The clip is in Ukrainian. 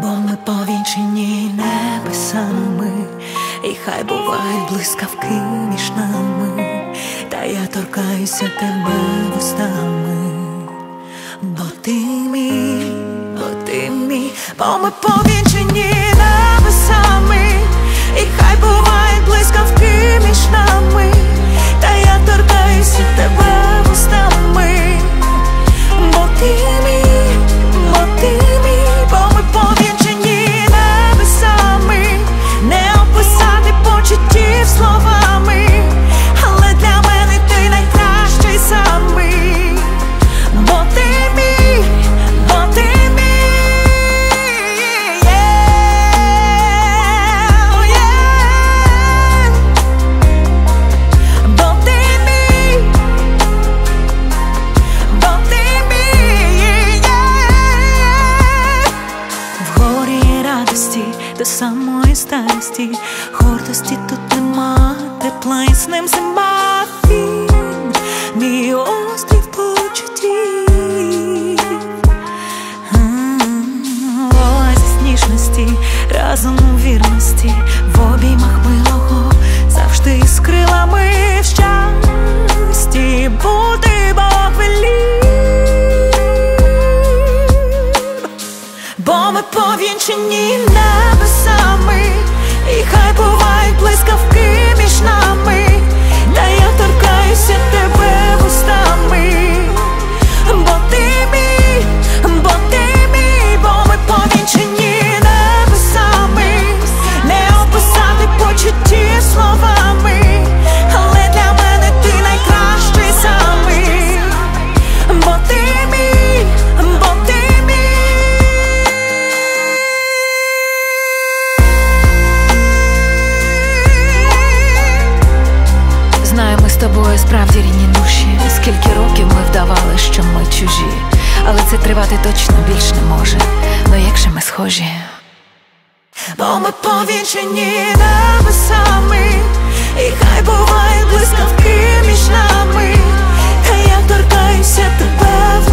бо ми повінчені небесами, і хай бувають блискавки між нами, та я торкаюся тебе вустами, бо ти мій, бо ми повінчені небесами, і хай бувають блискавки між нами, та я торкаюся тебе вустами, бо ти мій, бо ми повінчені небесами, не описати почуттів словами, але для мене ти найкращий самий, бо ти мій, до самої старості, гордості тут нема, тепла і з ним зима. Він мій острів почуттів, оазис ніжності, разом у вірності, в обіймах милого, завжди з крилами в щасті, буде Бог велів, бо ми повінчені небесами, і хай бувають блискавки між нами, та я торкаюся тебе вустами, бо ти мій, бо ми повінчені небесами, не описати почуттів словами, але для мене ти найкращий самий, бо ти мій, Знаю, ми з тобою справді рідні душі. Скільки років ми вдавали, що ми чужі, але це тривати точно більш не може. Ну як же ми схожі? Бо ми повінчені небесами, і хай бувають блискавки між нами, та я торкаюся тебе